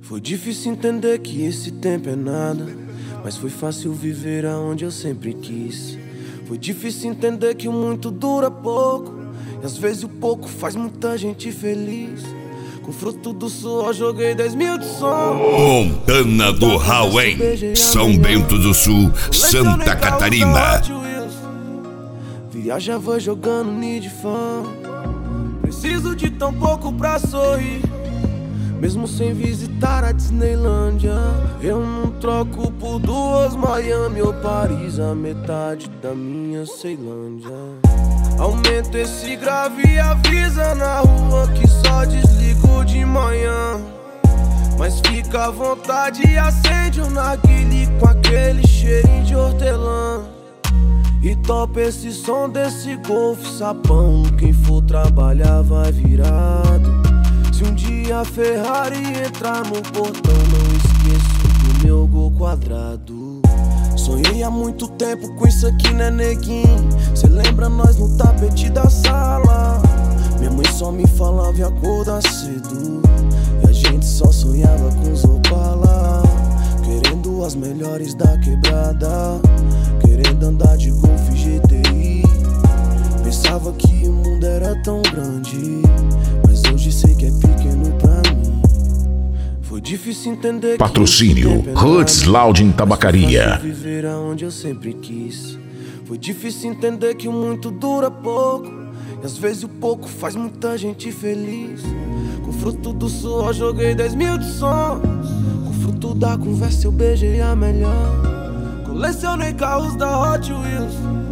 Foi difícil entender que esse tempo é nada, mas foi fácil viver aonde eu sempre quis. Foi difícil entender que o muito dura pouco, e às vezes o pouco faz muita gente feliz. Com fruto do suor joguei 10 mil de som. Montana do Rauém, São Bento do Sul, Santa Catarina. Viajava jogando Need Fan. Preciso de tão pouco pra sorrir, mesmo sem visitar a Disneylândia. Eu não troco por duas Miami ou Paris, a metade da minha Ceilândia. Aumenta esse grave e avisa na rua que só desligo de manhã. Mas fica à vontade e acende um narguile com aquele cheirinho de hortelã. E topa esse som desse Golf sapão. Quem for trabalhar vai virado. Se um dia a Ferrari entrar no portão, não esqueço do meu gol quadrado. Sonhei há muito tempo com isso aqui, né, neguinho? Cê lembra nós no tapete da sala? Minha mãe só me falava e acordar cedo, e a gente só sonhava com os Opala. Querendo as melhores da quebrada, querendo andar de Golf GTI. Pensava que o mundo era tão grande, mas hoje sei que é pequeno pra mim. Foi difícil entender. Patrocínio Roots Lounge Tabacaria. Viver aonde eu sempre quis. Foi difícil entender que o muito dura pouco, e às vezes o pouco faz muita gente feliz. Com fruto do suor joguei 10 mil de sons. Com fruto da conversa eu beijei a melhor. Colecionei carros da Hot Wheels.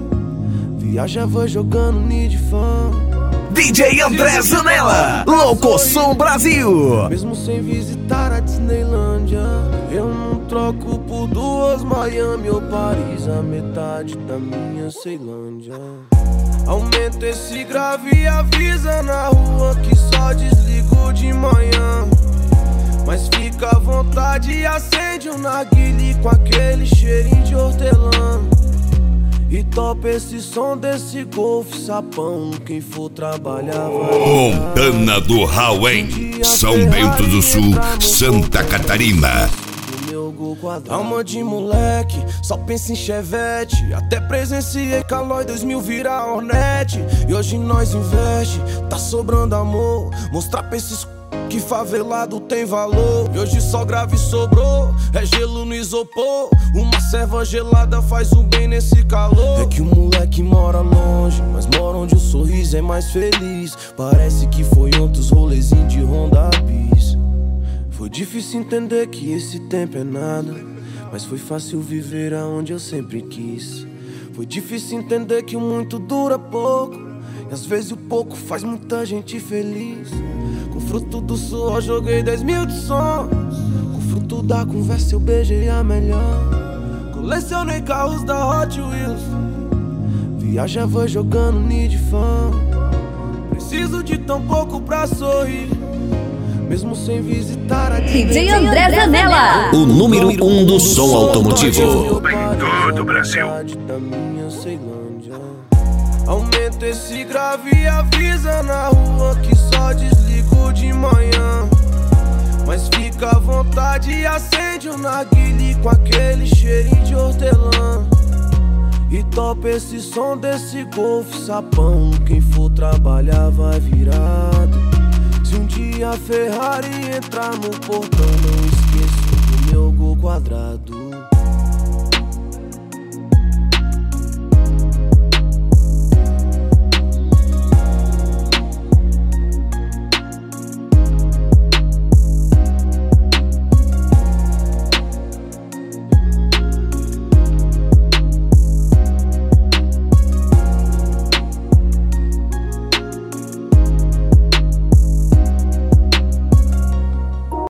Viajava jogando Need Fan. DJ André Zanella, Louco Som Brasil. Mesmo sem visitar a Disneylândia, eu não troco por duas Miami ou Paris, a metade da minha Ceilândia. Aumenta esse grave e avisa na rua que só desligo de manhã. Mas fica à vontade e acende um narguile com aquele cheirinho de hortelã. E topa esse som desse Golf sapão. Quem for trabalhar vai. Montana do Rauém, São Bento do Sul, Santa Catarina. Alma de moleque, só pensa em Chevette. Até presenciei Calói 2000 virar Hornet. E hoje nós investe, tá sobrando amor. Mostrar pra esses que favelado tem valor. E hoje só grave sobrou, é gelo no isopor. Uma serva gelada faz o bem nesse calor. É que o moleque mora longe, mas mora onde o sorriso é mais feliz. Parece que foi ontem os rolezinhos de Honda Bis. Foi difícil entender que esse tempo é nada, mas foi fácil viver aonde eu sempre quis. Foi difícil entender que o muito dura pouco, e às vezes o pouco faz muita gente feliz. Com fruto do suor joguei 10 mil de sons. Com fruto da conversa eu beijei a melhor. Colecionei carros da Hot Wheels. Viajava jogando Need Fan. Preciso de tão pouco pra sorrir, mesmo sem visitar a DJ André Zanella, o número 1 do som automotivo em todo o Brasil. Aumenta esse grave e avisa na rua que só desligo de manhã. Mas fica à vontade e acende um narguile com aquele cheirinho de hortelã. E topa esse som desse Golf sapão. Quem for trabalhar vai virado. Se um dia a Ferrari entrar no portão, não esqueço do meu gol quadrado.